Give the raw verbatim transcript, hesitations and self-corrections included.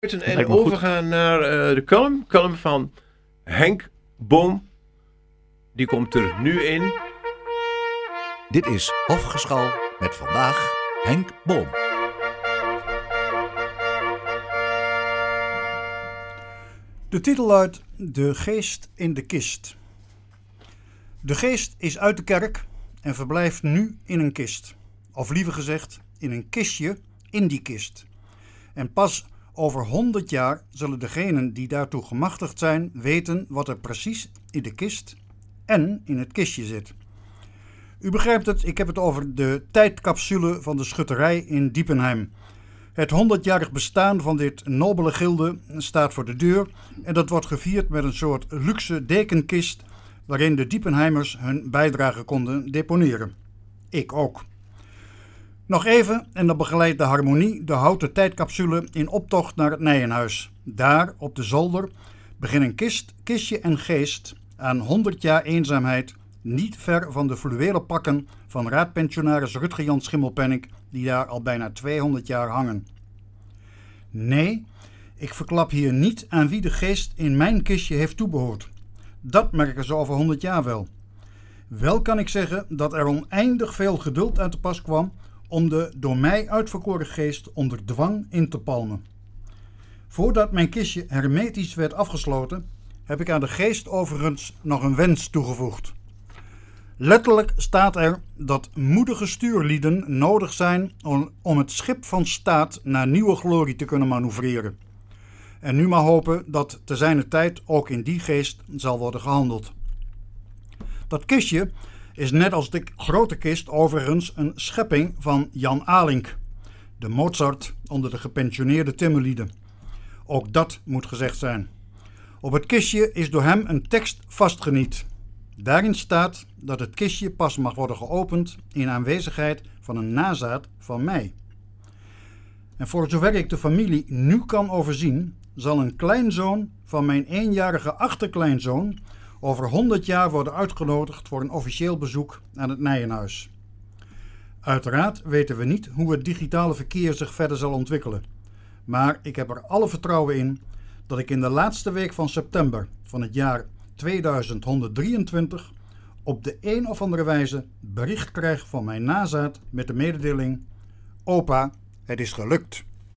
En overgaan naar uh, de column. Column van Henk Boom. Die komt er nu in. Dit is Hofgeschal met vandaag Henk Boom. De titel luidt De geest in de kist. De geest is uit de kerk en verblijft nu in een kist. Of liever gezegd, in een kistje in die kist. En pas over honderd jaar zullen degenen die daartoe gemachtigd zijn weten wat er precies in de kist en in het kistje zit. U begrijpt het, ik heb het over de tijdcapsule van de schutterij in Diepenheim. Het honderdjarig bestaan van dit nobele gilde staat voor de deur en dat wordt gevierd met een soort luxe dekenkist waarin de Diepenheimers hun bijdrage konden deponeren. Ik ook. Nog even en dan begeleidt de harmonie de houten tijdcapsule in optocht naar het Nijenhuis. Daar, op de zolder, beginnen kist, kistje en geest aan honderd jaar eenzaamheid niet ver van de fluwelen pakken van raadpensionaris Rutger Jan Schimmelpenninck die daar al bijna tweehonderd jaar hangen. Nee, ik verklap hier niet aan wie de geest in mijn kistje heeft toebehoord. Dat merken ze over honderd jaar wel. Wel kan ik zeggen dat er oneindig veel geduld aan te pas kwam om de door mij uitverkoren geest onder dwang in te palmen. Voordat mijn kistje hermetisch werd afgesloten, heb ik aan de geest overigens nog een wens toegevoegd. Letterlijk staat er dat moedige stuurlieden nodig zijn om, om het schip van staat naar nieuwe glorie te kunnen manoeuvreren. En nu maar hopen dat te zijner tijd ook in die geest zal worden gehandeld. Dat kistje is net als de grote kist overigens een schepping van Jan Alink, de Mozart onder de gepensioneerde timmerlieden. Ook dat moet gezegd zijn. Op het kistje is door hem een tekst vastgeniet. Daarin staat dat het kistje pas mag worden geopend in aanwezigheid van een nazaat van mij. En voor zover ik de familie nu kan overzien, zal een kleinzoon van mijn eenjarige achterkleinzoon over honderd jaar worden uitgenodigd voor een officieel bezoek aan het Nijenhuis. Uiteraard weten we niet hoe het digitale verkeer zich verder zal ontwikkelen. Maar ik heb er alle vertrouwen in dat ik in de laatste week van september van het jaar tweeduizend honderddrieëntwintig op de een of andere wijze bericht krijg van mijn nazaat met de mededeling: Opa, het is gelukt.